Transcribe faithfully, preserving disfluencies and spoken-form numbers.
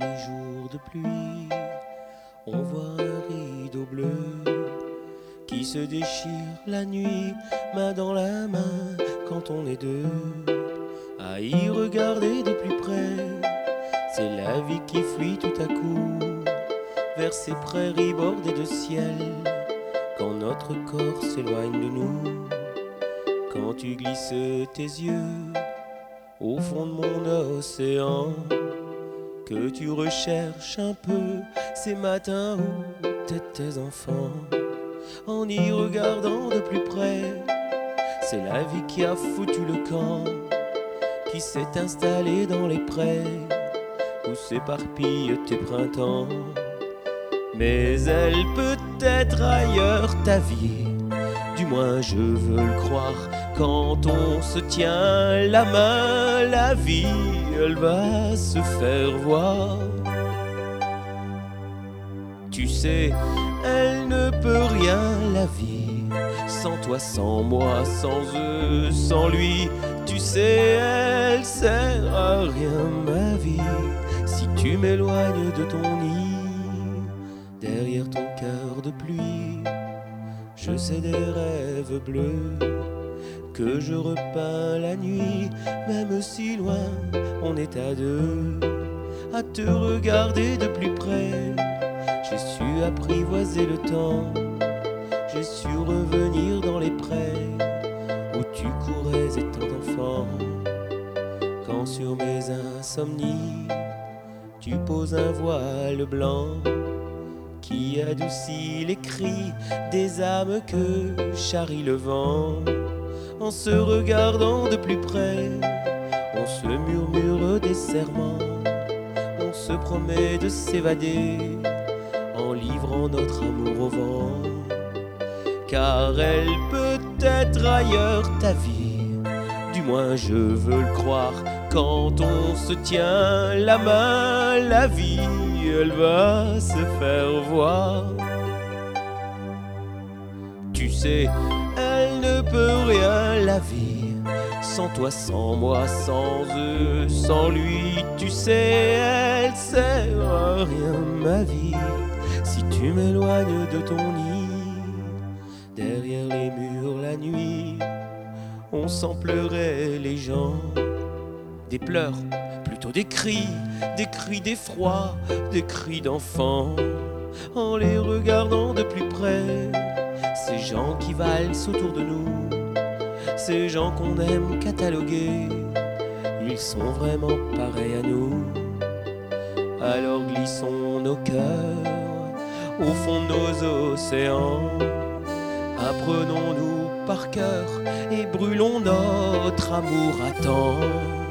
les jours de pluie, on voit un rideau bleu qui se déchire la nuit, main dans la main, quand on est deux, à y regarder de plus près. C'est la vie qui fuit tout à coup vers ces prairies bordées de ciel, quand notre corps s'éloigne de nous, quand tu glisses tes yeux au fond de mon océan, que tu recherches un peu ces matins où t'étais enfant. En y regardant de plus près, c'est la vie qui a foutu le camp, qui s'est installée dans les prés où s'éparpillent tes printemps. Mais elle peut être ailleurs ta vie, du moins je veux le croire. Quand on se tient la main, la vie, elle va se faire voir. Tu sais, elle ne peut rien la vie, sans toi, sans moi, sans eux, sans lui. Tu sais, elle sert à rien ma vie, si tu m'éloignes de ton nid, derrière ton cœur de pluie. Je sais des rêves bleus que je repeins la nuit, même si loin on est à deux, à te regarder de plus près. J'ai su apprivoiser le temps, j'ai su revenir dans les prés où tu courais étant enfant. Quand sur mes insomnies tu poses un voile blanc qui adoucit les cris des âmes que charrie le vent. En se regardant de plus près, on se murmure des serments, on se promet de s'évader en livrant notre amour au vent. Car elle peut être ailleurs ta vie, du moins je veux le croire. Quand on se tient la main, la vie, elle va se faire voir. Tu sais, elle ne peut rien la vie, sans toi, sans moi, sans eux, sans lui. Tu sais, elle sert à rien ma vie, si tu m'éloignes de ton nid, derrière les murs la nuit. On sent pleurer les gens, des pleurs, plutôt des cris, des cris d'effroi, des cris d'enfants. En les regardant de plus près, ces gens qui valsent autour de nous, ces gens qu'on aime cataloguer, ils sont vraiment pareils à nous. Alors glissons nos cœurs au fond de nos océans, apprenons-nous par cœur et brûlons notre amour à temps.